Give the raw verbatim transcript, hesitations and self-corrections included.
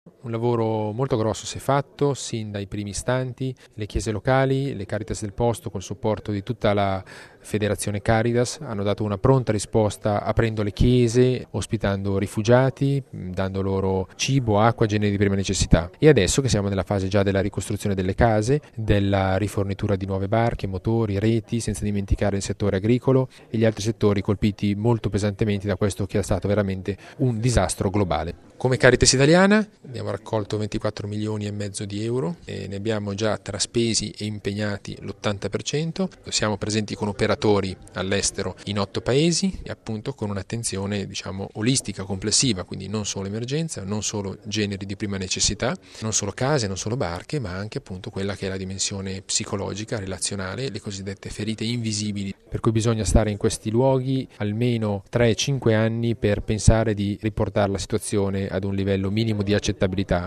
Un lavoro molto grosso si è fatto sin dai primi istanti, le chiese locali, le Caritas del posto col supporto di tutta la Federazione Caritas hanno dato una pronta risposta aprendo le chiese, ospitando rifugiati, dando loro cibo, acqua, generi di prima necessità. E adesso che siamo nella fase già della ricostruzione delle case, della rifornitura di nuove barche, motori, reti, senza dimenticare il settore agricolo e gli altri settori colpiti molto pesantemente da questo che è stato veramente un disastro globale. Come Caritas Italiana abbiamo raccolto ventiquattro milioni e mezzo di euro e ne abbiamo già traspesi e impegnati l'ottanta per cento. Siamo presenti con operatori all'estero in otto paesi e appunto con un'attenzione diciamo olistica, complessiva, quindi non solo emergenza, non solo generi di prima necessità, non solo case, non solo barche, ma anche appunto quella che è la dimensione psicologica, relazionale, le cosiddette ferite invisibili. Per cui bisogna stare in questi luoghi almeno tre cinque anni per pensare di riportare la situazione ad un livello minimo di accettabilità.